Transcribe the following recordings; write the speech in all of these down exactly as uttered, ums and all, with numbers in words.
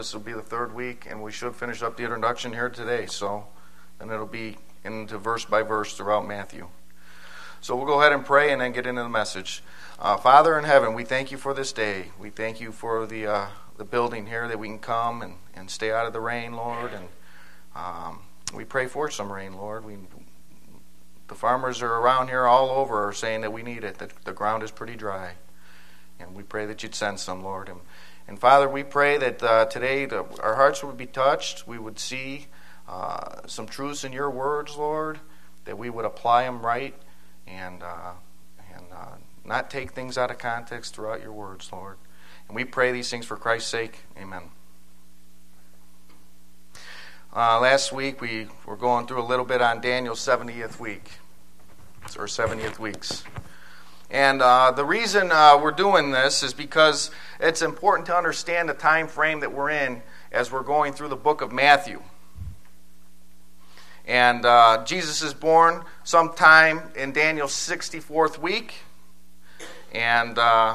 This will be the third week, and we should finish up the introduction here today. So, and it'll be into verse by verse throughout Matthew. So we'll go ahead and pray and then get into the message. Uh, Father in heaven, we thank you for this day. We thank you for the uh, the building here that we can come and, and stay out of the rain, Lord. And um, we pray for some rain, Lord. We the farmers are around here all over are saying that we need it. That the ground is pretty dry, and we pray that you'd send some, Lord. And And Father, we pray that uh, today the, our hearts would be touched. We would see uh, some truths in your words, Lord, that we would apply them right and uh, and uh, not take things out of context throughout your words, Lord. And we pray these things for Christ's sake. Amen. Uh, last week we were going through a little bit on Daniel's seventieth week, or seventieth weeks. And uh, the reason uh, we're doing this is because it's important to understand the time frame that we're in as we're going through the book of Matthew. And uh, Jesus is born sometime in Daniel's sixty-fourth week, and uh,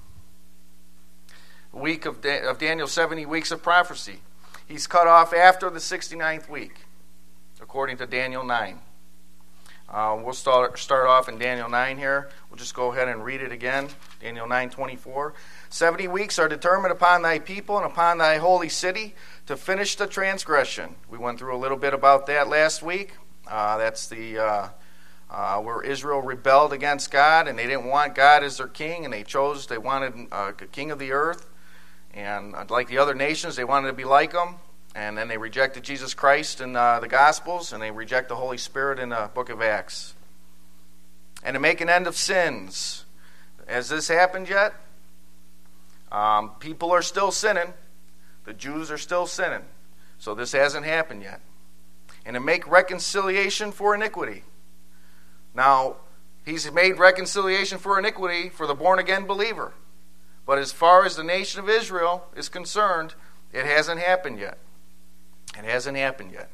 week of, da- of Daniel's seventy weeks of prophecy. He's cut off after the sixty-ninth week, according to Daniel nine. Uh, we'll start start off in Daniel nine here. We'll just go ahead and read it again. Daniel nine twenty-four. Seventy weeks are determined upon thy people and upon thy holy city to finish the transgression. We went through a little bit about that last week. Uh, that's the uh, uh, where Israel rebelled against God, and they didn't want God as their king, and they chose they wanted uh, a king of the earth, and uh, like the other nations, they wanted to be like them. And then they rejected Jesus Christ in uh, the Gospels, and they reject the Holy Spirit in the book of Acts. And to make an end of sins. Has this happened yet? Um, people are still sinning. The Jews are still sinning. So this hasn't happened yet. And to make reconciliation for iniquity. Now, he's made reconciliation for iniquity for the born-again believer. But as far as the nation of Israel is concerned, it hasn't happened yet. It hasn't happened yet.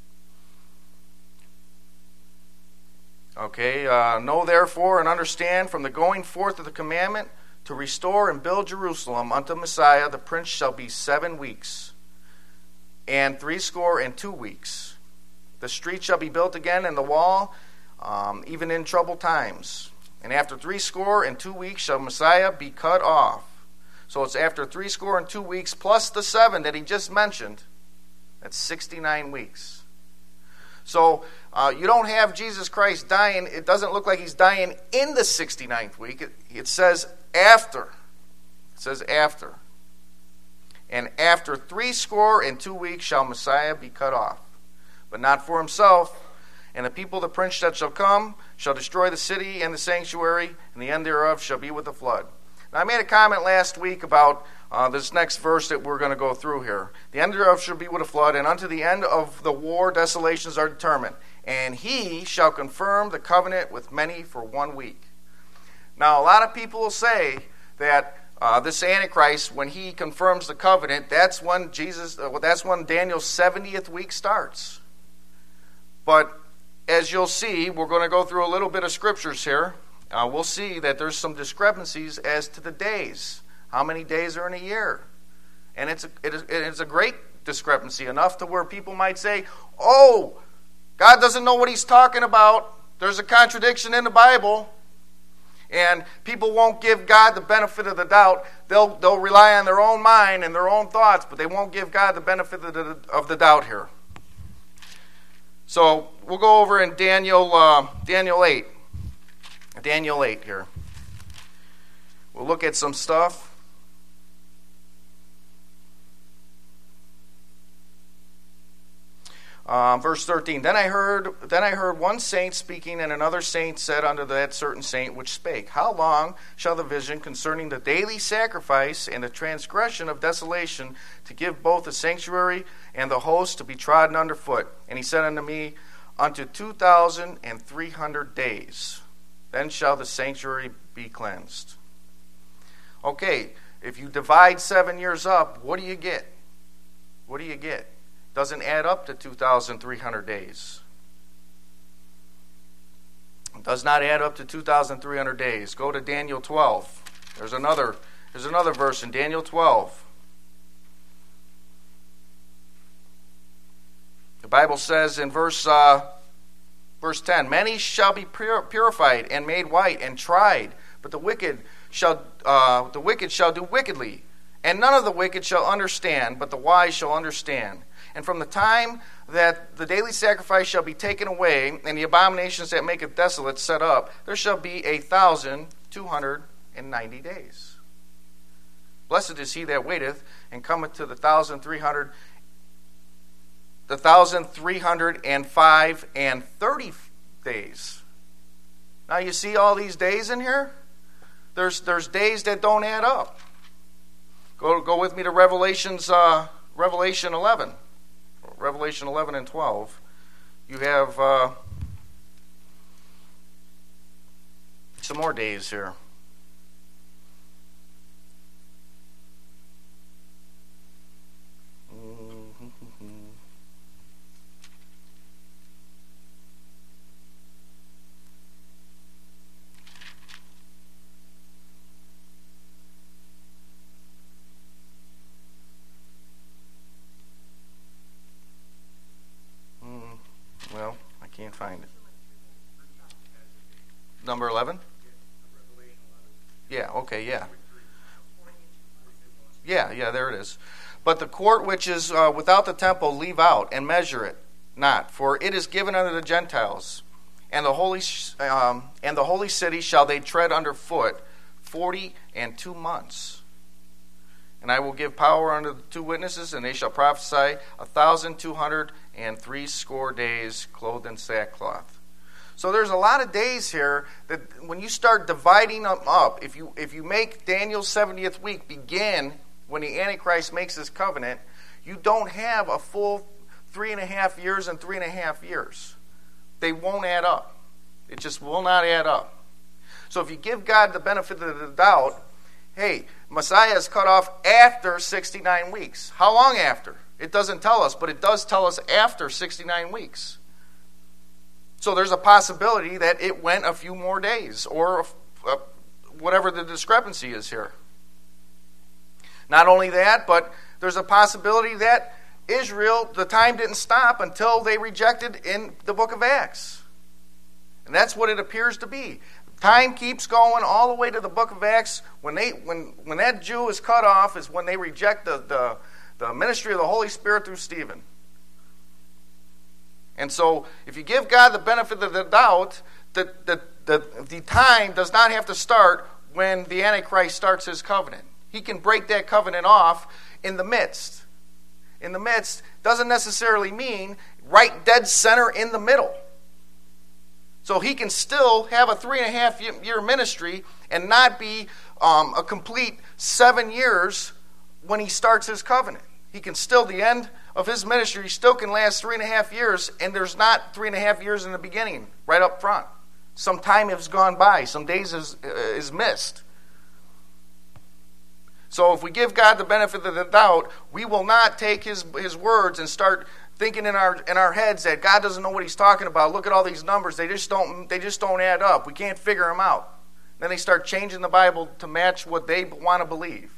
Okay, uh, know therefore and understand from the going forth of the commandment to restore and build Jerusalem unto Messiah, the prince shall be seven weeks, and threescore and two weeks. The street shall be built again, and the wall, um, even in troubled times. And after threescore and two weeks shall Messiah be cut off. So it's after threescore and two weeks plus the seven that he just mentioned. That's sixty-nine weeks. So uh, you don't have Jesus Christ dying. It doesn't look like he's dying in the sixty-ninth week. It, it says after. It says after. And after three score and two weeks shall Messiah be cut off, but not for himself. And the people of the prince that shall come shall destroy the city and the sanctuary, and the end thereof shall be with the flood. Now, I made a comment last week about uh, this next verse that we're going to go through here. The end thereof shall be with a flood, and unto the end of the war desolations are determined. And he shall confirm the covenant with many for one week. Now, a lot of people will say that uh, this Antichrist, when he confirms the covenant, that's when Jesus, uh, that's when Daniel's seventieth week starts. But as you'll see, we're going to go through a little bit of scriptures here. Uh, we'll see that there's some discrepancies as to the days. How many days are in a year? And it's a, it is, it is a great discrepancy, enough to where people might say, oh, God doesn't know what he's talking about. There's a contradiction in the Bible. And people won't give God the benefit of the doubt. They'll, they'll rely on their own mind and their own thoughts, but they won't give God the benefit of the, of the doubt here. So we'll go over in Daniel uh, Daniel eight. Daniel eight here. We'll look at some stuff. Um, verse thirteen. Then I heard then I heard one saint speaking, and another saint said unto that certain saint which spake, How long shall the vision concerning the daily sacrifice and the transgression of desolation to give both the sanctuary and the host to be trodden under foot? And he said unto me, Unto two thousand and three hundred days. Then shall the sanctuary be cleansed. Okay, if you divide seven years up, what do you get? What do you get? Doesn't add up to two thousand three hundred days. It does not add up to two thousand three hundred days. Go to Daniel twelve. There's another, there's another verse in Daniel twelve. Bible says in verse uh, verse ten, many shall be pur- purified and made white and tried, but the wicked shall uh, the wicked shall do wickedly, and none of the wicked shall understand, but the wise shall understand. And from the time that the daily sacrifice shall be taken away, and the abominations that make it desolate set up, there shall be a thousand two hundred and ninety days. Blessed is he that waiteth, and cometh to the thousand three hundred, the thousand three hundred and five and thirty days. Now you see all these days in here? There's there's days that don't add up. Go go with me to Revelations uh, Revelation eleven. Revelation eleven and twelve. You have uh, some more days here. Well, I can't find it. Number eleven? Yeah, okay, yeah. Yeah, yeah, there it is. But the court which is uh, without the temple leave out, and measure it not, for it is given unto the Gentiles. And the holy um, and the holy city shall they tread under foot forty and two months. And I will give power unto the two witnesses, and they shall prophesy a thousand two hundred and three score days, clothed in sackcloth. So there's a lot of days here that when you start dividing them up, if you if you make Daniel's seventieth week begin when the Antichrist makes his covenant, you don't have a full three and a half years and three and a half years. They won't add up. It just will not add up. So if you give God the benefit of the doubt, hey, Messiah is cut off after sixty-nine weeks. How long after? It doesn't tell us, but it does tell us after sixty-nine weeks. So there's a possibility that it went a few more days, or uh, whatever the discrepancy is here. Not only that, but there's a possibility that Israel, the time didn't stop until they rejected in the book of Acts. And that's what it appears to be. Time keeps going all the way to the book of Acts. When they, when, when that Jew is cut off is when they reject the, the, the ministry of the Holy Spirit through Stephen. And so if you give God the benefit of the doubt, the, the, the, the time does not have to start when the Antichrist starts his covenant. He can break that covenant off in the midst. In the midst doesn't necessarily mean right dead center in the middle. So he can still have a three and a half year ministry and not be um, a complete seven years when he starts his covenant. He can still, the end of his ministry still can last three and a half years, and there's not three and a half years in the beginning, right up front. Some time has gone by. Some days is, uh, is missed. So if we give God the benefit of the doubt, we will not take his, his words and start thinking in our in our heads that God doesn't know what he's talking about. Look at all these numbers. They just don't they just don't add up. We can't figure them out. Then they start changing the Bible to match what they want to believe.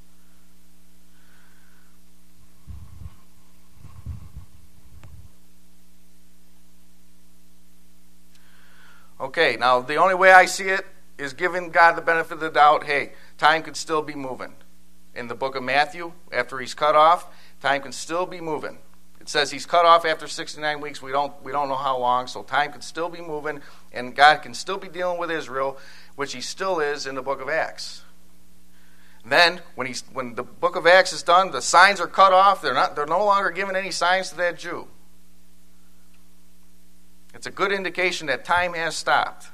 Okay, now the only way I see it is giving God the benefit of the doubt. Hey, time could still be moving. In the book of Matthew, after he's cut off, time can still be moving. It says he's cut off after sixty-nine weeks. We don't we don't know how long, so time can still be moving, and God can still be dealing with Israel, which he still is in the book of Acts. Then, when he's when the book of Acts is done, the signs are cut off. They're not they're no longer giving any signs to that Jew. It's a good indication that time has stopped.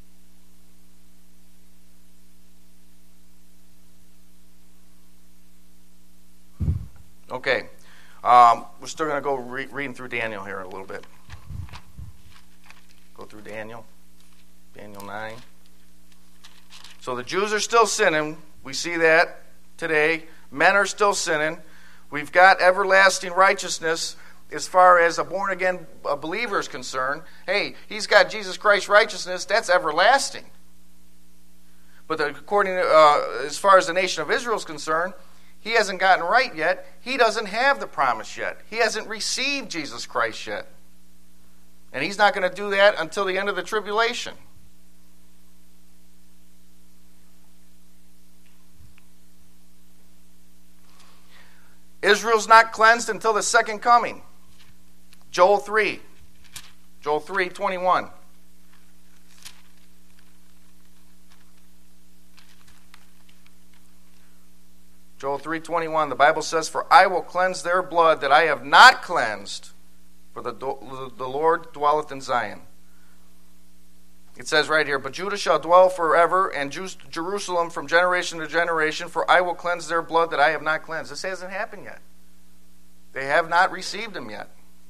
Okay, um, we're still going to go re- reading through Daniel here a little bit. Go through Daniel, Daniel nine. So the Jews are still sinning. We see that today. Men are still sinning. We've got everlasting righteousness as far as a born-again believer is concerned. Hey, he's got Jesus Christ's righteousness. That's everlasting. But according to, uh, as far as the nation of Israel is concerned, he hasn't gotten right yet. He doesn't have the promise yet. He hasn't received Jesus Christ yet. And he's not going to do that until the end of the tribulation. Israel's not cleansed until the second coming. Joel three. Joel three twenty-one. Joel three twenty-one, the Bible says, "For I will cleanse their blood that I have not cleansed, for the, the Lord dwelleth in Zion." It says right here, "But Judah shall dwell forever, and Jerusalem from generation to generation, for I will cleanse their blood that I have not cleansed." This hasn't happened yet. They have not received him yet.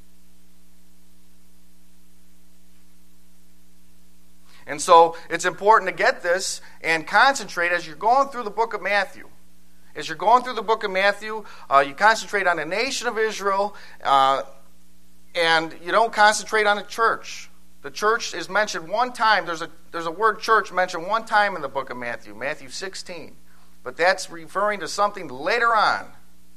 And so it's important to get this and concentrate as you're going through the book of Matthew. As you're going through the book of Matthew, uh, you concentrate on the nation of Israel, uh, and you don't concentrate on the church. The church is mentioned one time. There's a there's a word church mentioned one time in the book of Matthew, Matthew sixteen. But that's referring to something later on.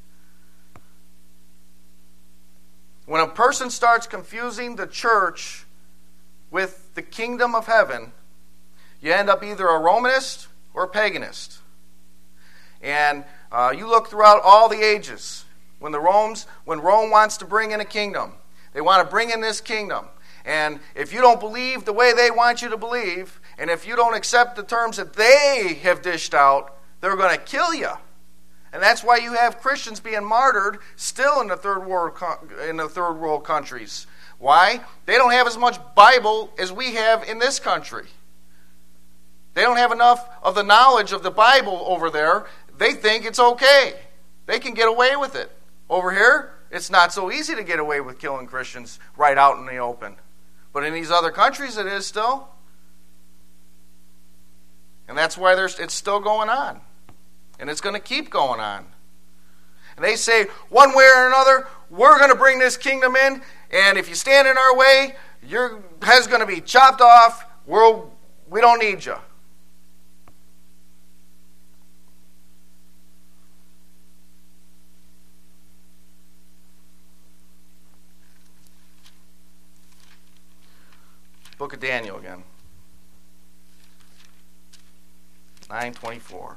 When a person starts confusing the church with the kingdom of heaven, you end up either a Romanist or a paganist. And uh, you look throughout all the ages, when the Rome's, when Rome wants to bring in a kingdom, they want to bring in this kingdom. And if you don't believe the way they want you to believe, and if you don't accept the terms that they have dished out, they're going to kill you. And that's why you have Christians being martyred still in the third world in the third world countries. Why? They don't have as much Bible as we have in this country. They don't have enough of the knowledge of the Bible over there. They think it's okay. They can get away with it. Over here, it's not so easy to get away with killing Christians right out in the open. But in these other countries, it is still. And that's why there's, it's still going on. And it's going to keep going on. And they say, one way or another, we're going to bring this kingdom in, and if you stand in our way, your head's going to be chopped off. We're, we don't need you. Book of Daniel again. nine twenty-four.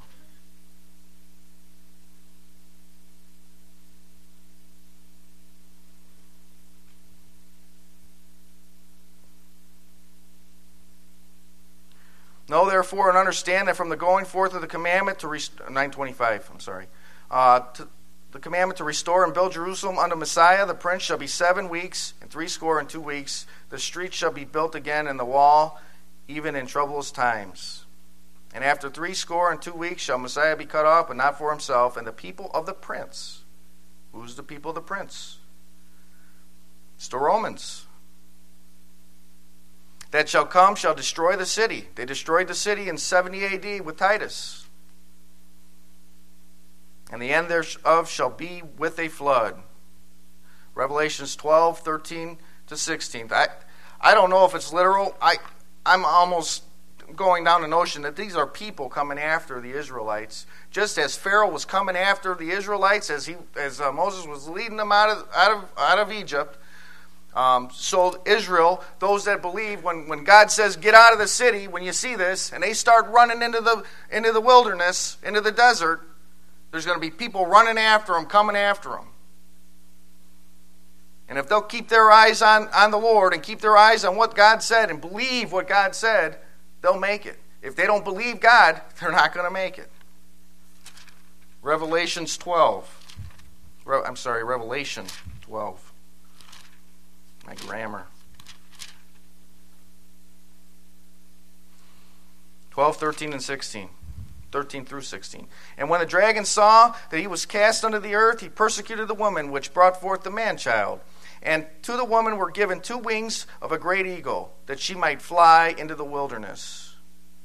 Know therefore and understand that from the going forth of the commandment to rest- nine twenty-five, I'm sorry, uh, to the commandment to restore and build Jerusalem unto Messiah, the prince, shall be seven weeks and three score and two weeks. The street shall be built again and the wall, even in troublous times. And after three score and two weeks shall Messiah be cut off, but not for himself, and the people of the prince. Who's the people of the prince? It's the Romans. That shall come shall destroy the city. They destroyed the city in seventy A D with Titus. And the end thereof shall be with a flood. Revelations twelve, thirteen to sixteen. I, I don't know if it's literal. I, I'm almost going down the notion that these are people coming after the Israelites. Just as Pharaoh was coming after the Israelites as he as uh, Moses was leading them out of out of out of Egypt. Um, so Israel, those that believe, when, when God says get out of the city, when you see this, and they start running into the into the wilderness, into the desert, there's going to be people running after them, coming after them. And if they'll keep their eyes on, on the Lord and keep their eyes on what God said and believe what God said, they'll make it. If they don't believe God, they're not going to make it. Revelations twelve. Re- I'm sorry, Revelation twelve. My grammar. twelve, thirteen, and sixteen. thirteen through sixteen. And when the dragon saw that he was cast unto the earth, he persecuted the woman which brought forth the man-child. And to the woman were given two wings of a great eagle, that she might fly into the wilderness,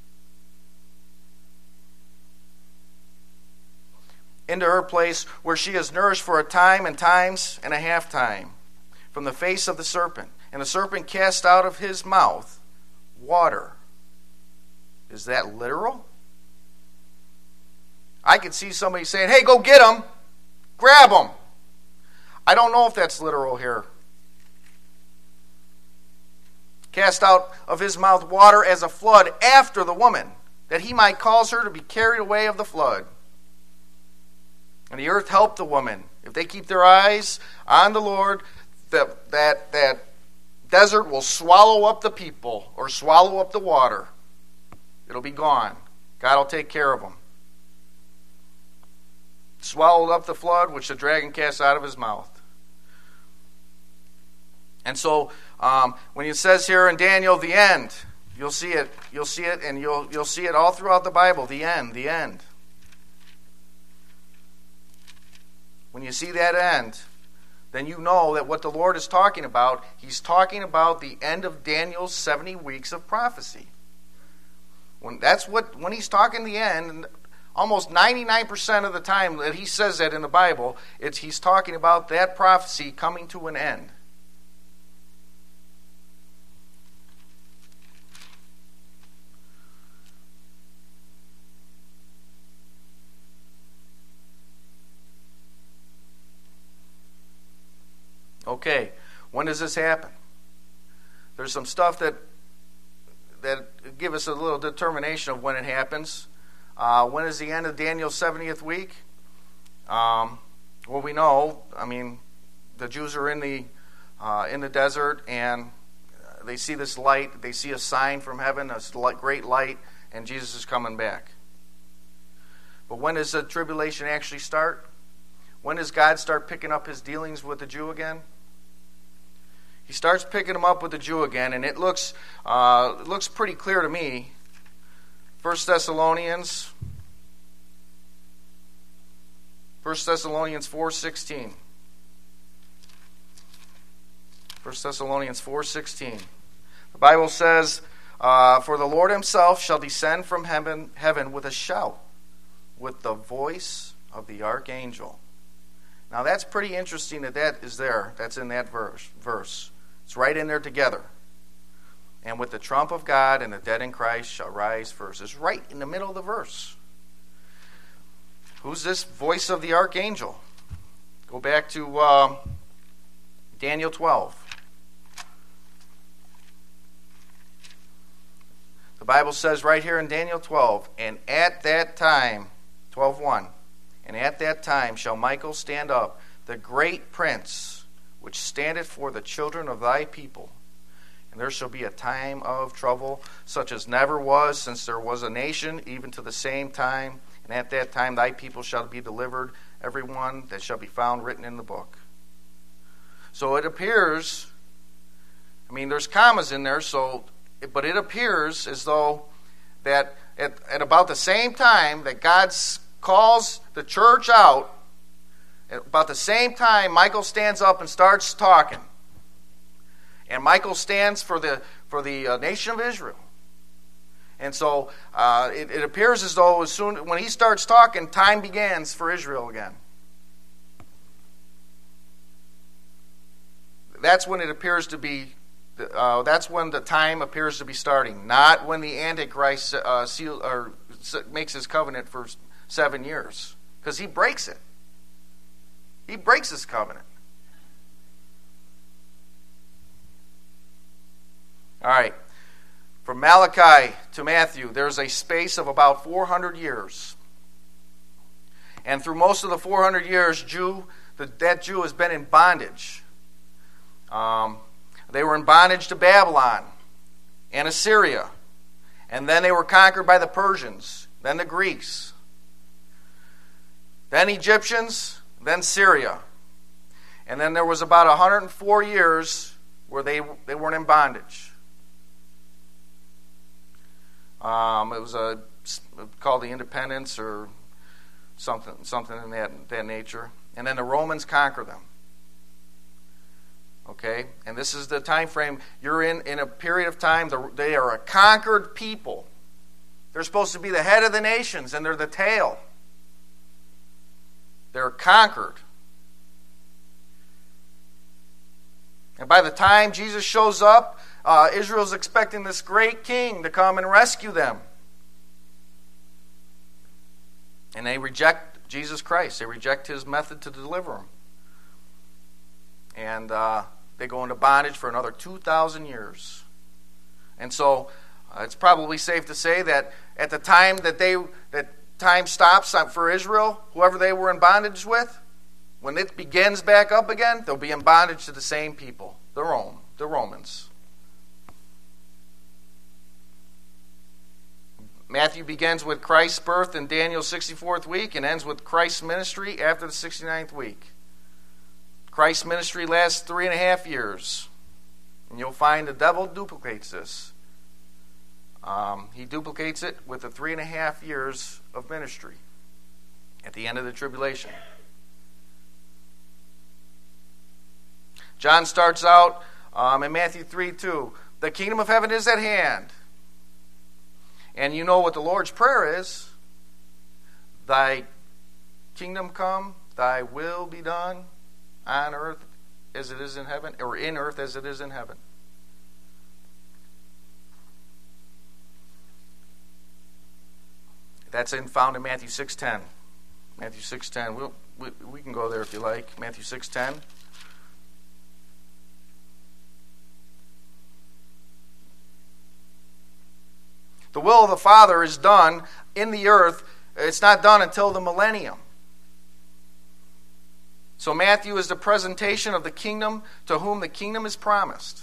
into her place where she is nourished for a time and times and a half time from the face of the serpent. And the serpent cast out of his mouth water. Is that literal? I could see somebody saying, hey, go get him. Grab him. I don't know if that's literal here. Cast out of his mouth water as a flood after the woman, that he might cause her to be carried away of the flood. And the earth helped the woman. If they keep their eyes on the Lord, that, that, that desert will swallow up the people or swallow up the water. It'll be gone. God will take care of them. Swallowed up the flood, which the dragon cast out of his mouth. And so, um, when it says here in Daniel, the end, you'll see it. You'll see it, and you'll you'll see it all throughout the Bible. The end, the end. When you see that end, then you know that what the Lord is talking about, He's talking about the end of Daniel's seventy weeks of prophecy. When that's what when He's talking the end, almost ninety-nine percent of the time that He says that in the Bible, it's He's talking about that prophecy coming to an end. Okay, when does this happen? There's some stuff that that give us a little determination of when it happens. Uh, when is the end of Daniel's seventieth week? Um, well, we know. I mean, the Jews are in the uh, in the desert, and they see this light. They see a sign from heaven, a great light, and Jesus is coming back. But when does the tribulation actually start? When does God start picking up His dealings with the Jew again? He starts picking them up with the Jew again, and it looks uh, it looks pretty clear to me. First Thessalonians, First Thessalonians four sixteen. First Thessalonians four sixteen. The Bible says, uh, "For the Lord Himself shall descend from heaven, heaven with a shout, with the voice of the archangel." Now that's pretty interesting that that is there. That's in that verse. Verse. It's right in there together. And with the trump of God, and the dead in Christ shall rise first. It's right in the middle of the verse. Who's this voice of the archangel? Go back to uh, Daniel twelve. The Bible says right here in Daniel twelve, and at that time, twelve one, and at that time shall Michael stand up, the great prince, which standeth for the children of thy people. And there shall be a time of trouble, such as never was since there was a nation, even to the same time. And at that time thy people shall be delivered, every one that shall be found written in the book. So it appears, I mean, there's commas in there, so, but it appears as though that at, at about the same time that God calls the church out, at about the same time Michael stands up and starts talking. And Michael stands for the for the uh, nation of Israel. And so uh, it, it appears as though as soon when he starts talking, time begins for Israel again. That's when it appears to be. Uh, that's when the time appears to be starting, not when the Antichrist uh, seal or makes his covenant for seven years, because he breaks it. He breaks his covenant. All right. From Malachi to Matthew, there's a space of about four hundred years. And through most of the four hundred years, Jew, the, that Jew has been in bondage. Um, they were in bondage to Babylon and Assyria. And then they were conquered by the Persians, then the Greeks, then Egyptians, then Syria. And then there was about one hundred four years where they, they weren't in bondage. Um, it was a called the Independence or something something in that, that nature. And then the Romans conquer them. Okay? And this is the time frame. You're in, in a period of time, the, they are a conquered people. They're supposed to be the head of the nations, and they're the tail. They're conquered. And by the time Jesus shows up, uh, Israel's expecting this great king to come and rescue them. And they reject Jesus Christ. They reject his method to deliver them. And uh, they go into bondage for another two thousand years. And so uh, it's probably safe to say that at the time that they that time stops for Israel, whoever they were in bondage with, when it begins back up again, they'll be in bondage to the same people, the Rome, the Romans. Matthew begins with Christ's birth in Daniel's sixty-fourth week and ends with Christ's ministry after the sixty-ninth week. Christ's ministry lasts three and a half years. And you'll find the devil duplicates this. Um, he duplicates it with the three and a half years of ministry at the end of the tribulation. John starts out um, in Matthew three two. The kingdom of heaven is at hand. And you know what the Lord's Prayer is. Thy kingdom come, thy will be done on earth as it is in heaven, or in earth as it is in heaven. That's in, found in Matthew six ten. Matthew six ten. We'll, we, we can go there if you like. Matthew six ten. The will of the Father is done in the earth. It's not done until the millennium. So Matthew is the presentation of the kingdom to whom the kingdom is promised.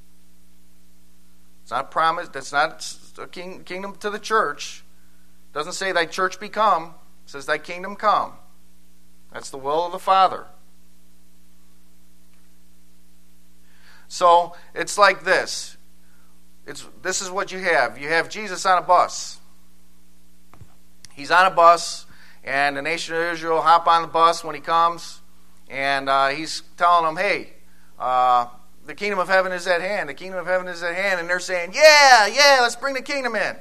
It's not promised. That's not a king, kingdom to the church. It doesn't say thy church become. It says thy kingdom come. That's the will of the Father. So it's like this. It's, this is what you have. You have Jesus on a bus. He's on a bus, and the nation of Israel hop on the bus when he comes, and uh, he's telling them, hey, uh, the kingdom of heaven is at hand. The kingdom of heaven is at hand. And they're saying, yeah, yeah, let's bring the kingdom in.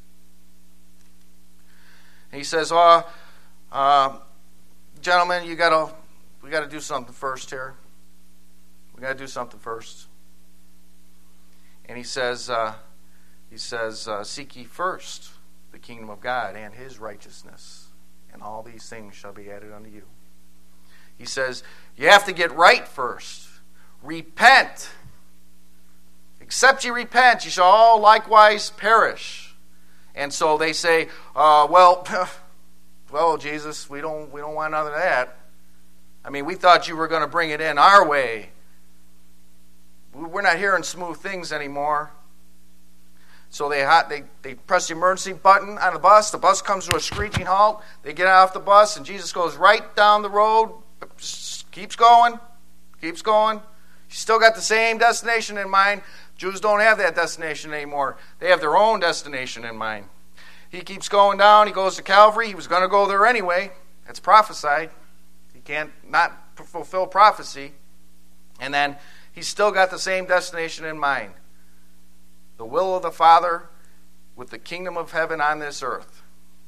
And he says, oh, uh, gentlemen, you gotta, we got to do something first here. We got to do something first. And he says, uh, he says, uh, seek ye first the kingdom of God and his righteousness, and all these things shall be added unto you. He says, you have to get right first. Repent. Except ye repent, ye shall all likewise perish. And so they say, uh, well, well, Jesus, we don't, we don't want none of that. I mean, we thought you were going to bring it in our way. We're not hearing smooth things anymore. So they hot, they, they press the emergency button on the bus. The bus comes to a screeching halt. They get off the bus, and Jesus goes right down the road. Keeps going. Keeps going. He's still got the same destination in mind. Jews don't have that destination anymore. They have their own destination in mind. He keeps going down. He goes to Calvary. He was going to go there anyway. It's prophesied. He can't not fulfill prophecy. And then he's still got the same destination in mind. The will of the Father with the kingdom of heaven on this earth.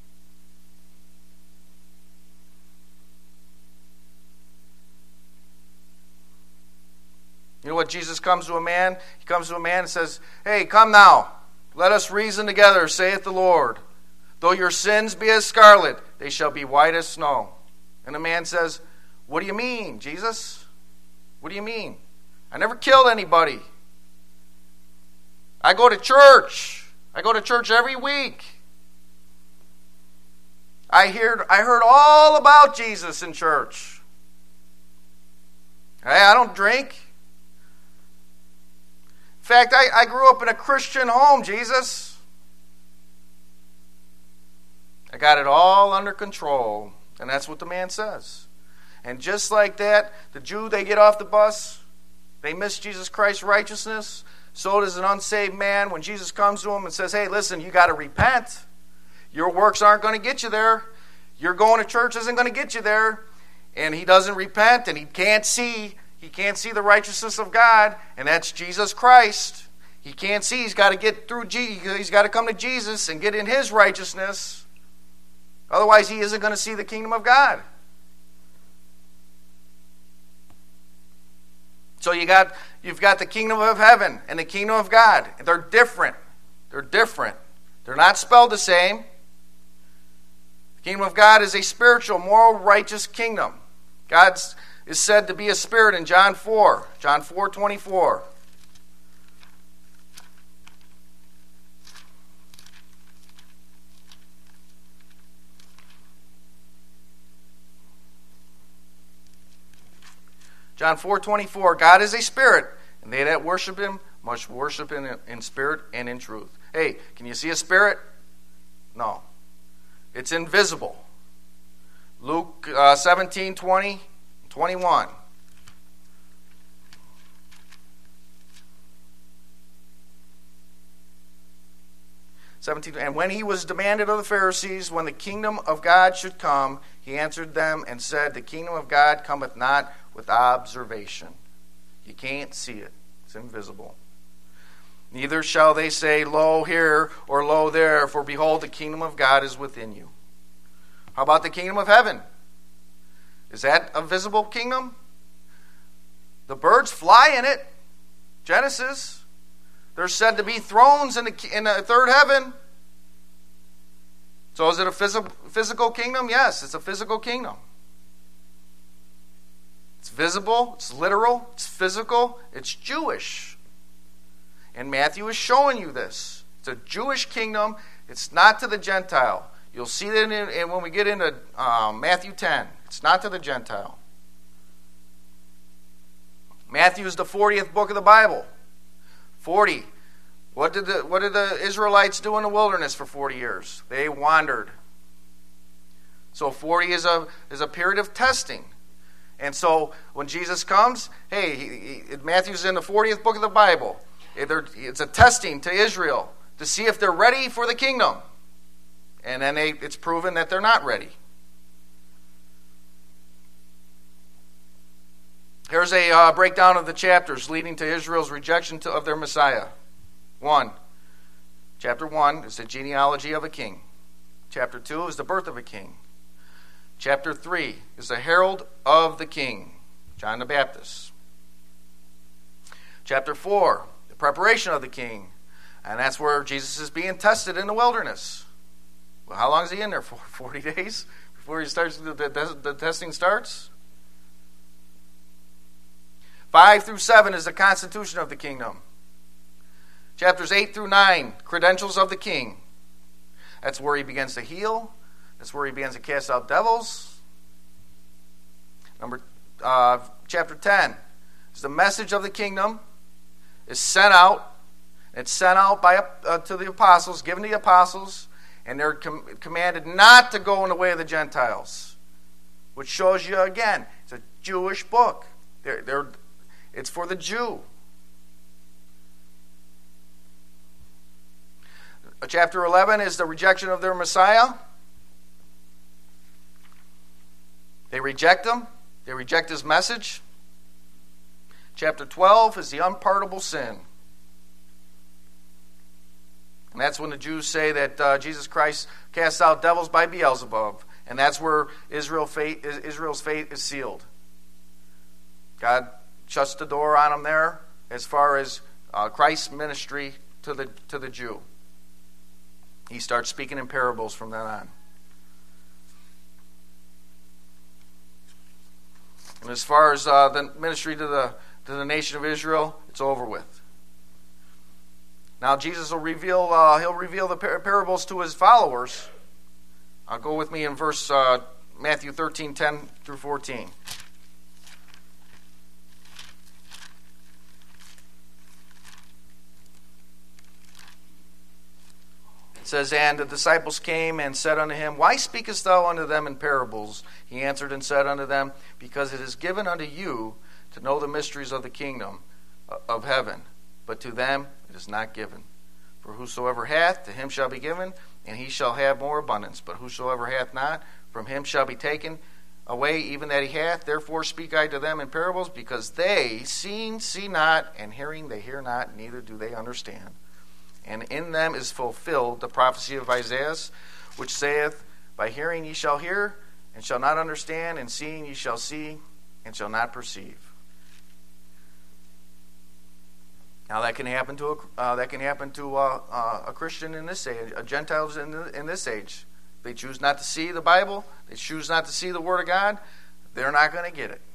You know what? Jesus comes to a man. He comes to a man and says, hey, come now. Let us reason together, saith the Lord. Though your sins be as scarlet, they shall be white as snow. And the man says, what do you mean, Jesus? What do you mean? I never killed anybody. I go to church. I go to church every week. I heard, I heard all about Jesus in church. Hey, I don't drink. In fact, I, I grew up in a Christian home, Jesus. I got it all under control. And that's what the man says. And just like that, the Jew, they get off the bus. They miss Jesus Christ's righteousness. So does an unsaved man when Jesus comes to him and says, hey, listen, you got to repent. Your works aren't going to get you there. Your going to church isn't going to get you there. And he doesn't repent, and he can't see. He can't see the righteousness of God, and that's Jesus Christ. He can't see. He's got to get through Jesus. He's got to come to Jesus and get in his righteousness. Otherwise, he isn't going to see the kingdom of God. So you got, you've got the kingdom of heaven and the kingdom of God. They're different. They're different. They're not spelled the same. The kingdom of God is a spiritual, moral, righteous kingdom. God is said to be a spirit in John four. John four twenty-four. John four twenty-four, God is a spirit, and they that worship him must worship him in, in spirit and in truth. Hey, can you see a spirit? No. It's invisible. Luke uh, seventeen, twenty, twenty-one. seventeen, and when he was demanded of the Pharisees when the kingdom of God should come, he answered them and said, the kingdom of God cometh not with observation. You can't see it. It's invisible. Neither shall they say, lo here or lo there, for behold, the kingdom of God is within you. How about the kingdom of heaven? Is that a visible kingdom? The birds fly in it. Genesis. There's said to be thrones in the, in the third heaven. So is it a phys- physical kingdom? Yes, it's a physical kingdom. It's visible, it's literal, it's physical, it's Jewish. And Matthew is showing you this. It's a Jewish kingdom. It's not to the Gentile. You'll see that in, in, when we get into um, Matthew ten. It's not to the Gentile. Matthew is the fortieth book of the Bible. forty. What did the what did the Israelites do in the wilderness for forty years? They wandered. So forty is a is a period of testing. And so when Jesus comes, hey, he, he, Matthew's in the fortieth book of the Bible. It's a testing to Israel to see if they're ready for the kingdom. And then they, it's proven that they're not ready. Here's a uh, breakdown of the chapters leading to Israel's rejection to, of their Messiah. One, chapter one is the genealogy of a king. Chapter two is the birth of a king. Chapter three is the herald of the king, John the Baptist. Chapter four, the preparation of the king. And that's where Jesus is being tested in the wilderness. Well, how long is he in there for? forty days before he starts the, the, the testing starts? Five through seven is the constitution of the kingdom. Chapters eight through nine, credentials of the king. That's where he begins to heal. That's where he begins to cast out devils. Number uh, chapter ten is the message of the kingdom is sent out. It's sent out by uh, to the apostles, given to the apostles, and they're com- commanded not to go in the way of the Gentiles, which shows you again it's a Jewish book. They're, they're, it's for the Jew. Chapter eleven is the rejection of their Messiah. They reject him. They reject his message. Chapter twelve is the unpardonable sin. And that's when the Jews say that uh, Jesus Christ casts out devils by Beelzebub. And that's where Israel fate, Israel's fate is sealed. God shuts the door on them there as far as uh, Christ's ministry to the to the Jew. He starts speaking in parables from then on. And as far as uh, the ministry to the to the nation of Israel, it's over with. Now Jesus will reveal uh, he'll reveal the par- parables to his followers. Uh, go with me in verse uh, Matthew thirteen, ten through fourteen. It says, and the disciples came and said unto him, why speakest thou unto them in parables? He answered and said unto them, because it is given unto you to know the mysteries of the kingdom of heaven, but to them it is not given. For whosoever hath, to him shall be given, and he shall have more abundance. But whosoever hath not, from him shall be taken away even that he hath. Therefore speak I to them in parables, because they, seeing, see not, and hearing, they hear not, neither do they understand. And in them is fulfilled the prophecy of Isaiah, which saith, by hearing ye shall hear, and shall not understand, and seeing ye shall see, and shall not perceive. Now that can happen to a uh, that can happen to uh, uh, a Christian in this age, a Gentile in, the, in this age. they choose not to see the Bible, they choose not to see the Word of God, they're not going to get it.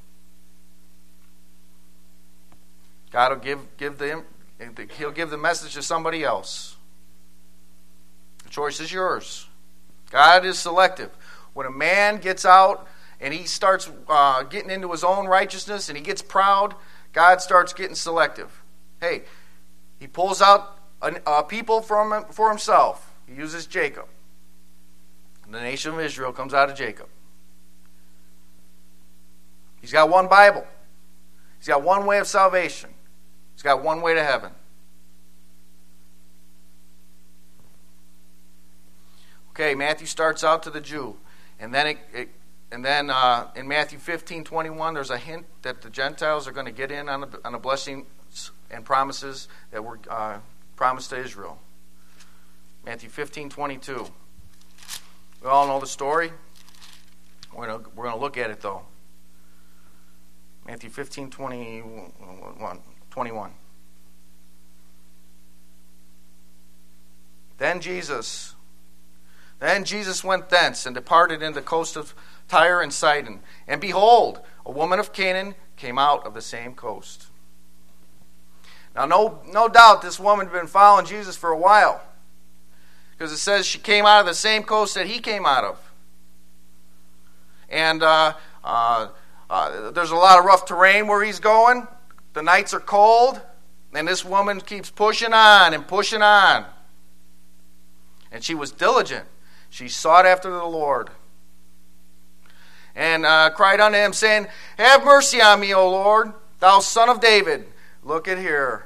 God will give, give the, He'll give the message to somebody else. The choice is yours. God is selective. When a man gets out and he starts uh, getting into his own righteousness and he gets proud, God starts getting selective. Hey, he pulls out a, a people from for himself. He uses Jacob. The nation of Israel comes out of Jacob. He's got one Bible. He's got one way of salvation. He's got one way to heaven. Okay, Matthew starts out to the Jew, and then it, it and then uh, in Matthew fifteen twenty-one, there's a hint that the Gentiles are going to get in on a, on a blessing and promises that were uh, promised to Israel. Matthew fifteen twenty-two. We all know the story. We're going we're to look at it though. Matthew fifteen twenty-one. twenty-one. Then Jesus, then Jesus went thence and departed in the coast of Tyre and Sidon. And behold, a woman of Canaan came out of the same coast. Now, no, no doubt this woman had been following Jesus for a while, because it says she came out of the same coast that he came out of. And uh, uh, uh, there's a lot of rough terrain where he's going. The nights are cold, and this woman keeps pushing on and pushing on. And she was diligent. She sought after the Lord. And uh, cried unto him, saying, Have mercy on me, O Lord, thou son of David. Look at here.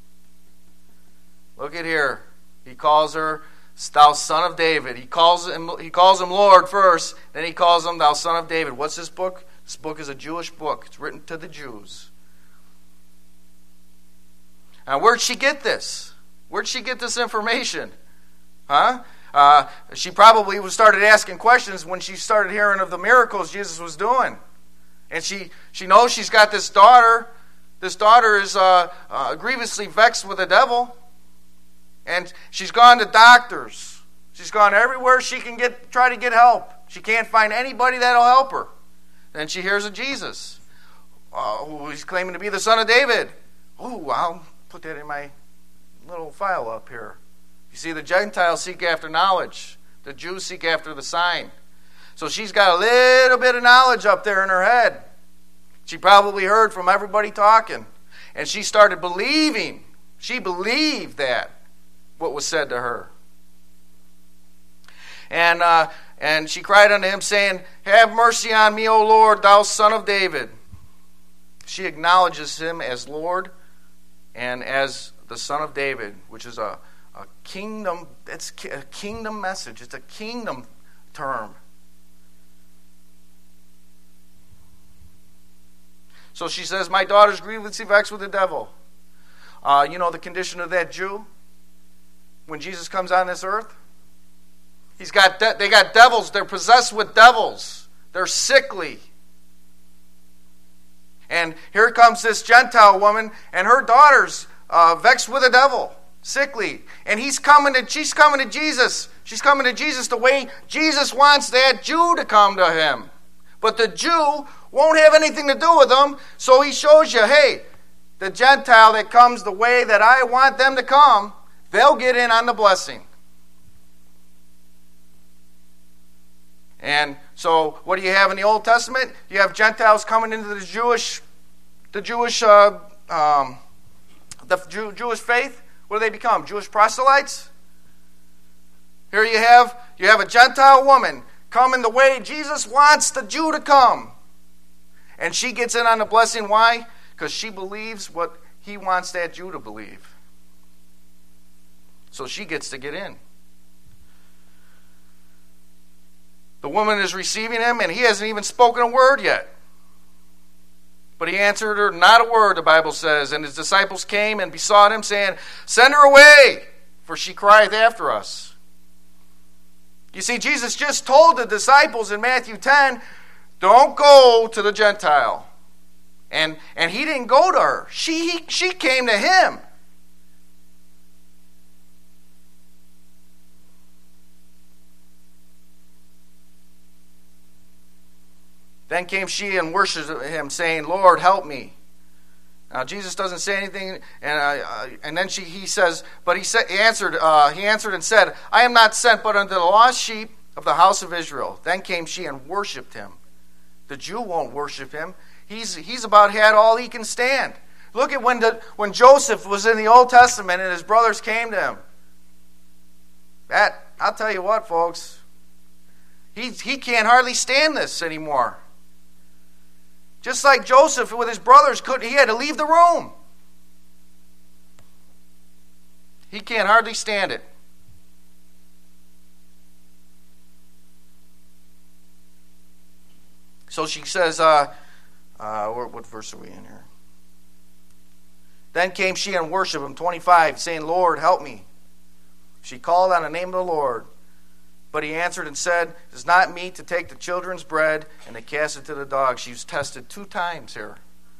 Look at here. He calls her, thou son of David. He calls him, he calls him Lord first, then he calls him thou son of David. What's this book? This book is a Jewish book. It's written to the Jews. Now, where'd she get this? Where'd she get this information? Huh? Uh, she probably started asking questions when she started hearing of the miracles Jesus was doing. And she, she knows she's got this daughter. This daughter is uh, uh, grievously vexed with the devil. And she's gone to doctors. She's gone everywhere she can get, try to get help. She can't find anybody that'll help her. Then she hears of Jesus, uh, who he's claiming to be the son of David. Oh, I'll put that in my little file up here. You see, the Gentiles seek after knowledge. The Jews seek after the sign. So she's got a little bit of knowledge up there in her head. She probably heard from everybody talking. And she started believing. She believed that, what was said to her. And uh, and she cried unto him, saying, Have mercy on me, O Lord, thou son of David. She acknowledges him as Lord and as the son of David, which is a, a kingdom, it's a kingdom message. It's a kingdom term. So she says, My daughter's grievously vexed with the devil. Uh, you know the condition of that Jew when Jesus comes on this earth? He's got de- they got devils. They're possessed with devils. They're sickly. And here comes this Gentile woman, and her daughter's uh, vexed with a devil, sickly. And he's coming to, she's coming to Jesus. She's coming to Jesus the way Jesus wants that Jew to come to him. But the Jew won't have anything to do with him, so he shows you, hey, the Gentile that comes the way that I want them to come, they'll get in on the blessing. And so, what do you have in the Old Testament? You have Gentiles coming into the Jewish, the Jewish, uh, um, the Jew, Jewish faith. What do they become? Jewish proselytes. Here you have you have a Gentile woman coming the way Jesus wants the Jew to come, and she gets in on the blessing. Why? Because she believes what he wants that Jew to believe. So she gets to get in. The woman is receiving him, and he hasn't even spoken a word yet. But he answered her not a word, the Bible says. And his disciples came and besought him, saying, Send her away, for she crieth after us. You see, Jesus just told the disciples in Matthew ten, don't go to the Gentile. And, and he didn't go to her. She, he, she came to him. Then came she and worshipped him, saying, Lord, help me. Now Jesus doesn't say anything, and uh, and then she he says, but he said he answered uh, he answered and said, I am not sent but unto the lost sheep of the house of Israel. Then came she and worshipped him. The Jew won't worship him. He's he's about had all he can stand. Look at when the, when Joseph was in the Old Testament and his brothers came to him. That I'll tell you what, folks. He he can't hardly stand this anymore. Just like Joseph with his brothers, could he had to leave the room. He can't hardly stand it. So she says, uh, uh, what verse are we in here? Then came she and worshipped him, twenty-five, saying, Lord, help me. She called on the name of the Lord. But he answered and said, it is not meet to take the children's bread and to cast it to the dogs. She was tested two times here.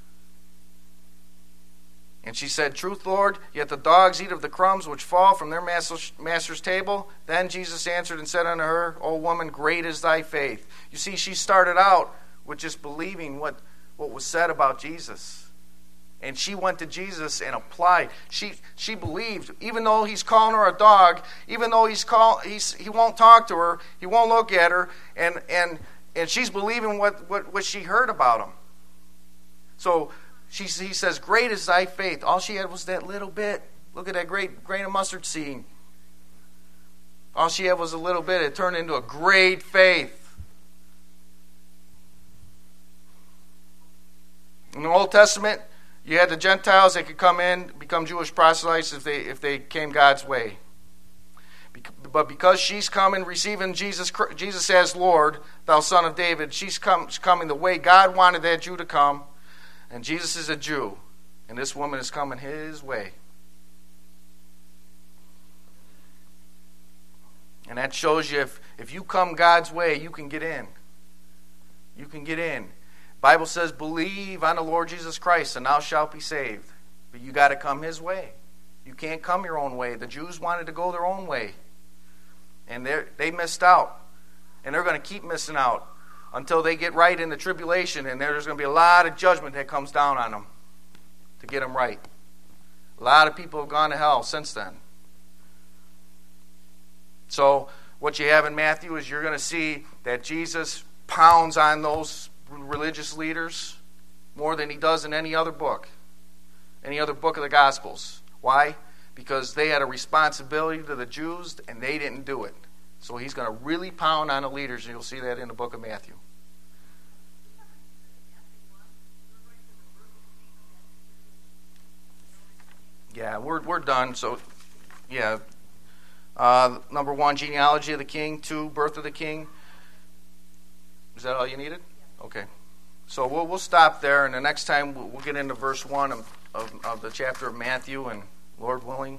And she said, truth, Lord, yet the dogs eat of the crumbs which fall from their master's table. Then Jesus answered and said unto her, O woman, great is thy faith. You see, she started out with just believing what, what was said about Jesus. And she went to Jesus and applied. She she believed, even though he's calling her a dog, even though he's call he's he won't talk to her, he won't look at her, and and and she's believing what what, what she heard about him. So she he says, great is thy faith. All she had was that little bit. Look at that great grain of mustard seed. All she had was a little bit. It turned into a great faith. In the Old Testament, you had the Gentiles that could come in, become Jewish proselytes if they if they came God's way. But because she's coming, receiving Jesus Jesus as Lord, thou Son of David, she's come, she's coming the way God wanted that Jew to come. And Jesus is a Jew. And this woman is coming his way. And that shows you if, if you come God's way, you can get in. You can get in. Bible says, believe on the Lord Jesus Christ, and thou shalt be saved. But you got to come his way. You can't come your own way. The Jews wanted to go their own way. And they they missed out. And they're going to keep missing out until they get right in the tribulation. And there's going to be a lot of judgment that comes down on them to get them right. A lot of people have gone to hell since then. So what you have in Matthew is you're going to see that Jesus pounds on those religious leaders more than he does in any other book, any other book of the Gospels. Why? Because they had a responsibility to the Jews and they didn't do it. So he's going to really pound on the leaders, and you'll see that in the book of Matthew. Yeah, we're we're done. So, yeah. Uh, number one, genealogy of the king. Two, birth of the king. Is that all you needed? Okay. So we'll we'll stop there, and the next time we'll, we'll get into verse one of, of, of the chapter of Matthew, and Lord willing,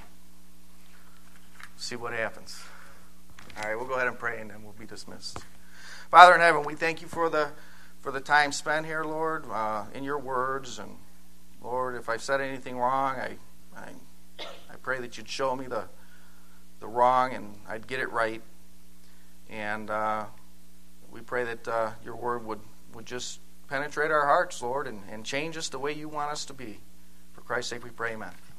see what happens. All right, we'll go ahead and pray, and then we'll be dismissed. Father in heaven, we thank you for the for the time spent here, Lord, uh, in your words, and Lord, if I've said anything wrong, I I, I pray that you'd show me the the wrong, and I'd get it right, and. Uh, We pray that uh, your word would, would just penetrate our hearts, Lord, and, and change us the way you want us to be. For Christ's sake we pray, amen.